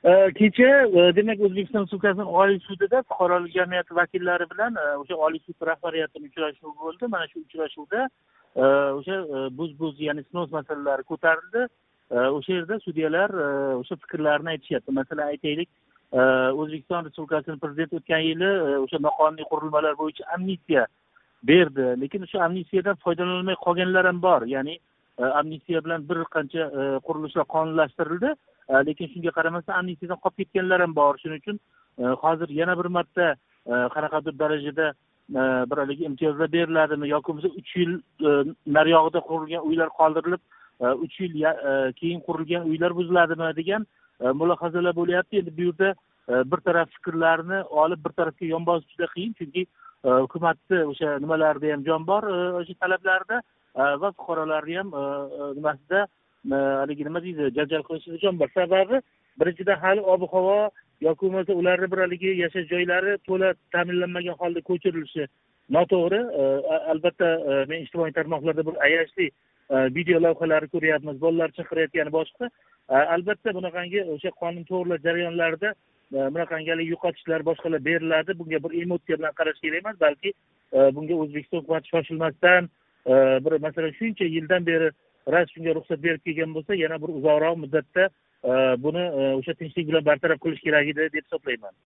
Kecha demak O'zbekiston Respublikasining Oliy sudida fuqarolik jamiyati vakillari bilan o'sha Oliy sud rahbariyatining uchrashuvi bo'ldi. Mana shu uchrashuvda o'sha buz ya'ni snos masalalari ko'tarildi. O'sha yerda sudyalar o'sha fikrlarini aytishyapti. Masalan, aytaylik, O'zbekiston Respublikasining prezidenti o'tgan yili o'sha noqonuniy qurilmalar bo'yicha amnistiya berdi. Lekin o'sha amnistiyadan foydalanolmay qolganlar ham bor. Ya'ni amnistiya bilan bir qancha qurilishlar qonunlashtirildi. Lekin shunga qaramasdan amnistiyadan qolib ketganlar ham bor. Shuning uchun hozir yana bir marta qanaqadir darajada bir haligi imtiyozlar beriladimi yoki bo'lmasa 3 yil nariyog'ida qurilgan uylar qoldirilib 3 yil keyin qurilgan uylar buziladimi degan mulohazalar bo'lyapti. Endi bu yerda bir taraf fikrlarni olib bir tarafga yonbozish juda qiyin, chunki hukumatni o'sha nimalarida ham jon bor, o'sha talablarida va fuqarolarni ham nimasida haligi nima deydi, janjal qilishida jon bor. Sababi birinchidan hali ob-havo yoki bo'lmasa ularni bir haligi yashash joylari to'la ta'minlanmagan holda ko'chirilishi noto'g'ri. Albatta men ijtimoiy tarmoqlarda bir ayanchli video lavhalarni ko'ryapmiz, bolalar chaqirayotgani boshqa. Albatta bunaqangi o'sha qonun to'g'rilash jarayonlarida bunaqangi yo'qotishlar boshqalar beriladi. Bunga bir emotsiya bilan qarash kerak emas, balki bunga O'zbekiston hukumati shoshilmasdan bir masalan shuncha yildan beri shunga ruxsat berib kelgan bo'lsa, yana bir uzoqroq muddatda buni o'sha tinchlik bilan bartaraf qilish kerak edi deb hisoblayman.